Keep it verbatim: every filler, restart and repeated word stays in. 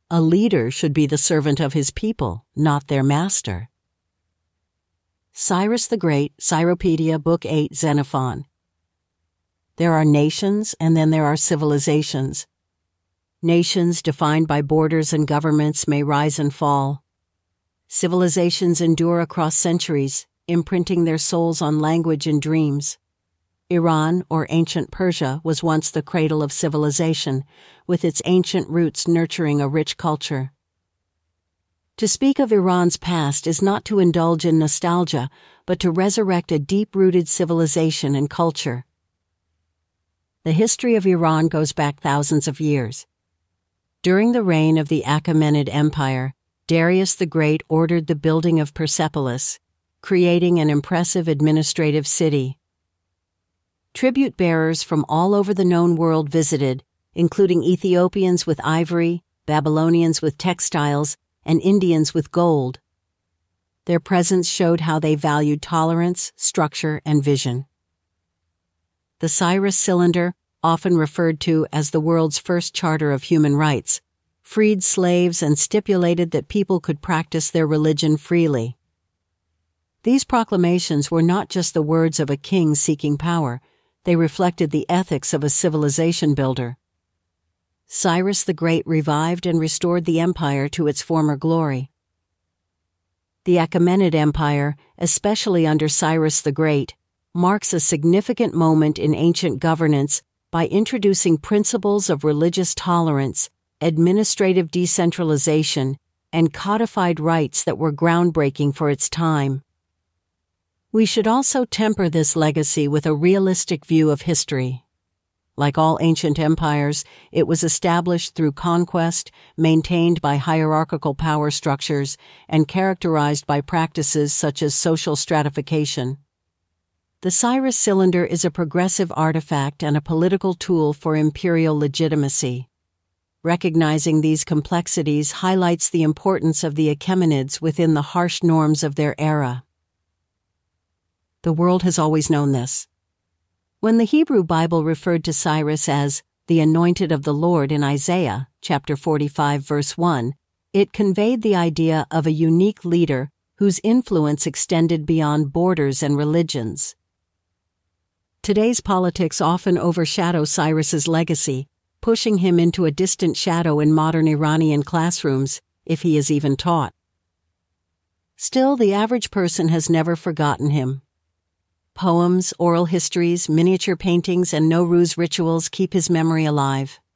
A leader should be the servant of his people, not their master. Cyrus the Great, Cyropedia, Book eight, Xenophon. There are nations, and then there are civilizations. Nations defined by borders and governments may rise and fall. Civilizations endure across centuries, imprinting their souls on language and dreams. Iran, or ancient Persia, was once the cradle of civilization, with its ancient roots nurturing a rich culture. To speak of Iran's past is not to indulge in nostalgia, but to resurrect a deep-rooted civilization and culture. The history of Iran goes back thousands of years. During the reign of the Achaemenid Empire, Darius the Great ordered the building of Persepolis, creating an impressive administrative city. Tribute-bearers from all over the known world visited, including Ethiopians with ivory, Babylonians with textiles, and Indians with gold. Their presence showed how they valued tolerance, structure, and vision. The Cyrus Cylinder, often referred to as the world's first charter of human rights, freed slaves and stipulated that people could practice their religion freely. These proclamations were not just the words of a king seeking power, they reflected the ethics of a civilization builder. Cyrus the Great revived and restored the empire to its former glory. The Achaemenid Empire, especially under Cyrus the Great, marks a significant moment in ancient governance by introducing principles of religious tolerance, administrative decentralization, and codified rights that were groundbreaking for its time. We should also temper this legacy with a realistic view of history. Like all ancient empires, it was established through conquest, maintained by hierarchical power structures, and characterized by practices such as social stratification. The Cyrus Cylinder is a progressive artifact and a political tool for imperial legitimacy. Recognizing these complexities highlights the importance of the Achaemenids within the harsh norms of their era. The world has always known this. When the Hebrew Bible referred to Cyrus as the anointed of the Lord in Isaiah, chapter forty-five, verse one, it conveyed the idea of a unique leader whose influence extended beyond borders and religions. Today's politics often overshadow Cyrus's legacy, pushing him into a distant shadow in modern Iranian classrooms, if he is even taught. Still, the average person has never forgotten him. Poems, oral histories, miniature paintings, and Nowruz rituals keep his memory alive.